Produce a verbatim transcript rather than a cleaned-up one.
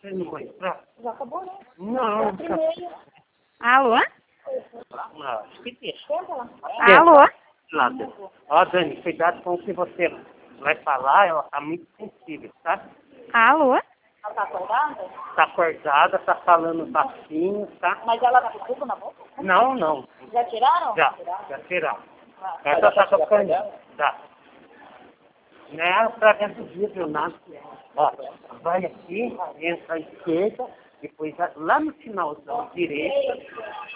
Você não vai entrar? Já acabou, né? Não. Alô? Não, acho que deixa. Senta lá. Alô? Nada. Ó, Dani, cuidado com o que você vai falar, ela tá muito sensível, tá? Alô? Ela tá acordada? Tá acordada, tá falando baixinho, tá? Mas ela tá com tudo na boca? Não, não. Já tiraram? Já, já tiraram. Ah. Essa tá tocando. Tá. Não é pra dentro do vidro, nada. Ó, vai aqui, entra à esquerda, depois lá no finalzão direita,